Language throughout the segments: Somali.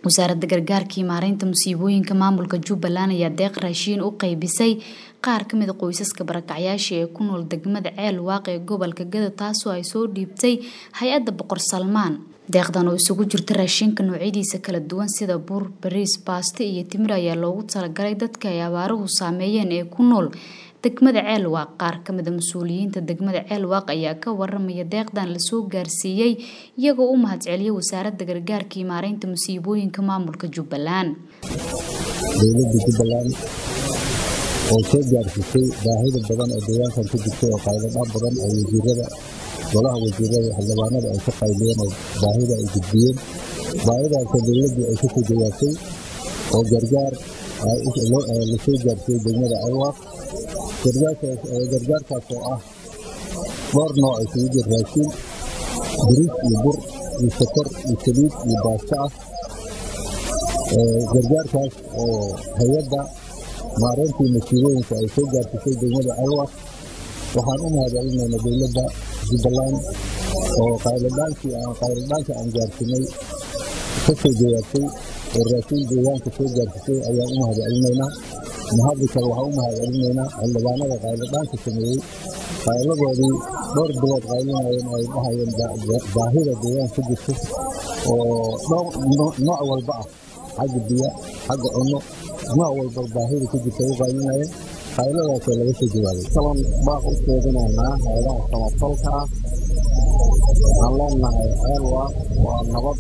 wasaaradda gargaarka iyo maareynta musiibooyinka maamulka Jubbaland ayaa deeq raashin u qaybisay qaar ka mid ah qoysaska barakacyaasha ee ku nool degmada Ceelwaaq ee gobolka Gada taasoo ay soo dhiibtay hay'adda Boqor Salmaan. deeqdan oo isugu jirta raashinka noocyadiisa kala duwan sida bur, bariis, baasto iyo timir ayaa loogu talagalay dadka ay abaaruhu saameeyeen ee ku nool degmada Ceelwaaq. qaar ka mid ah mas'uuliyiinta degmada Ceelwaaq ayaa ka waramaya deeqdan la soo gaarsiiyay iyagoo u mahadceliyay wasaaradda gargaarka iyo maareynta musiibooyinka maamulka Jubbaland. dowladda Jubbaland oo soo gaarsiisay baahida badan ee deegaankan ku jirta oo qayladhaan badan ay wasiirada golaha wasiirada xildhibaanada ay ka qaybiyeen oo baahida ay gudbiyeen baahidaas dowladdu ay ku fududeysay oo gargaar la soo gaarsiiyay degmada Ceelwaaq. gargaarkaas oo ah dhowr nooc isugu jira raashin, bariis iyo bur iyo sokor iyo saliid iyo baasto ah. gargaarkaas oo hay'adda maareynta musiibooyinka ay soo gaarsiisay degmada Ceelwaaq. waxaan u mahadcelinaynaa dowladda Jubbaland oo qayladhaanka aan gaarsiinay ka soo gaartay oo raashin deegaanka soo gaarsiisay ayaan u mahadcelinaynaa. mahadka waxaan u mahadcelinaynaa xildhibaanada qayladhaanka sameeyey qayladoodii dhowr bilood qaylinayeen ay dhahayeen baahida deegaanka ku jirta oo nooc walba ah xagga biyo xagga cunno nooc walba baahida ku jirta u qaylinayeen qayladaasoo laga soo jawaabay. kalan baaq u sheeganaynaa hay'adaha samafalka ah waxaan leenahay Ceelwaaq waa nabad.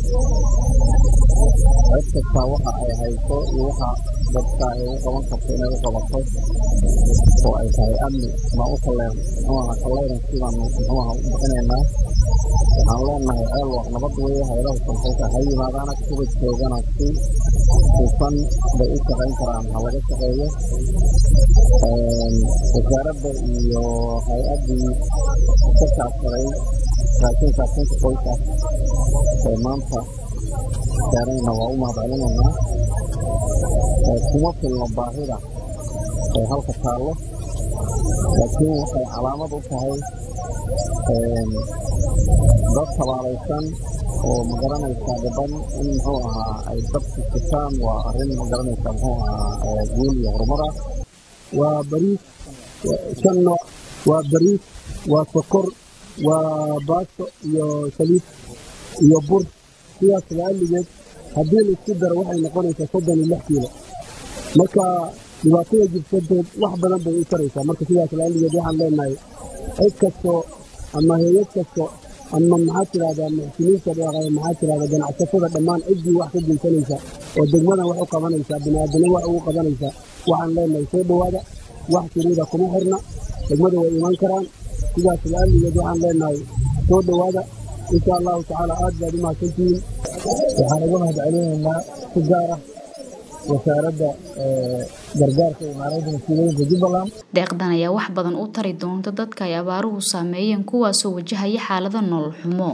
cid kasta waxa ay hayso iyo waxa dadka ay u qaban karto inay u qabato oo ay tahay amni ma u kalleen sidaan u bixinaynaa. waxaan leenahay Ceelwaaq nabad weeye. hay'adaha samafalka ha yimaadaana kuwa joogana si hufan bay u shaqayn karaan ha laga shaqeeyo. wasaaradda iyo hay'addii ka saabsaday raashinka qoyska ee maanta gaarayna waa u mahadcelinaynaa. kuma filno baahida ee halka taallo laakiin waxay calaamad u tahay dad tabaalaysan oo magaranaysaa dhiban in muxuu ahaa ay dadku sitaan waa arrin magaranaysaa muxuu ahaa guul iyo horumar ah. waa bariis shan nooc, waa bariis, waa sokor, waa baasto iyo saliid iyo bur. sidaas la'alligeed haddii la isku daro waxay noqonaysaa 36 kiilo. marka dhibaatada jirtadeed wax badan bay u taraysaa. marka sidaas la'alligeed waxaan leenahay cid kasto ama hay'ad kasto ama maxaa tirahdaa muxsiniinta dhaqaale maxaa tirahdaa ganacsatada dhammaan ciddii wax ka geysanaysa oo degmadan wax u qabanaysa bini'aadamada wax ugu qabanaysa waxaan leenahay soo dhawaada. wax shuruuda kuma xirna, degmada way iman karaan. sidaas la'alligeed waxaan leenahay soo dhawaada insha allahu tacaala. aad baad u mahadsantihiin. waxaan uga mahadcelinaynaa si gaar ah wasaaradda gargaarka iyo maareynta musiibooyinka Jubbaland. deeqdan ayaa wax badan u tari doonta dadka ay abaaruhu saameeyeen kuwaasoo wajahaya xaalado nolol xumo.